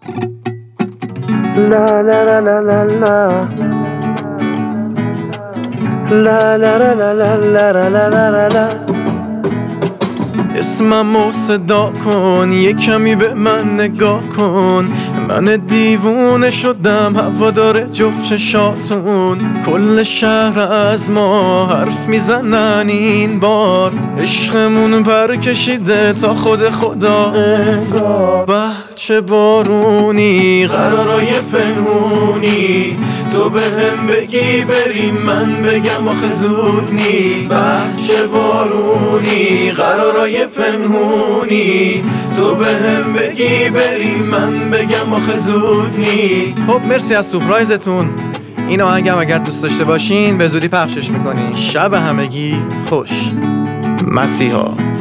لا لا لا لا لا لا لا لا لا لا لا لا لا لا. اسممو صدا کن، یه کمی به من نگاه کن. من دیوونه شدم هوادار جفت چشاتون. کل شهر از ما حرف میزنن این بار. عشقمون پر کشیده تا خود خدا انگار. چه بارونی قرارای پنهونی، تو به هم بگی بریم من بگم آخه زود نی. چه بارونی قرارای پنهونی، تو به هم بگی بریم من بگم آخه زود نی. خب مرسی از سورپرایزتون. این آهنگم اگر دوست داشته باشین به زودی پخشش میکنین. شب همگی خوش. مسیحا.